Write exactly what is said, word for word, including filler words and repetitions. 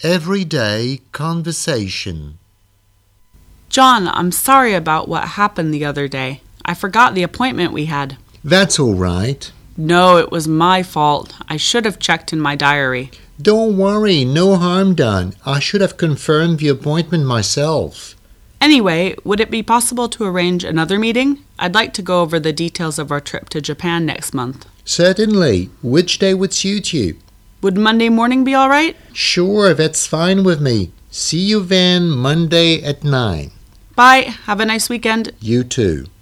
Everyday conversation. John, I'm sorry about what happened the other day. I forgot the appointment we had. That's all right. No, it was my fault. I should have checked in my diary. Don't worry, no harm done. I should have confirmed the appointment myself. Anyway, would it be possible to arrange another meeting? I'd like to go over the details of our trip to Japan next month. Certainly. Which day would suit you? Would Monday morning be all right? Sure, that's fine with me. See you then Monday at nine. Bye. Have a nice weekend. You too.